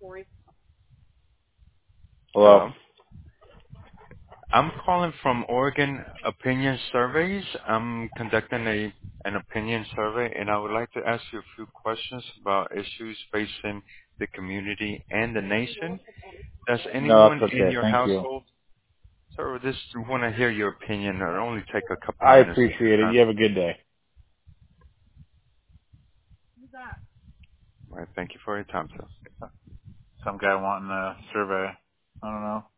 Hello. Hello. I'm calling from Oregon Opinion Surveys. I'm conducting an opinion survey, and I would like to ask you a few questions about issues facing the community and the nation. Does No, anyone that's in okay. your Thank you. household, sir, just want to hear your opinion? It'll only take a couple I minutes of your appreciate it. time. You have a good day. All right, thank you for your time, sir. Some guy wanting a survey. I don't know.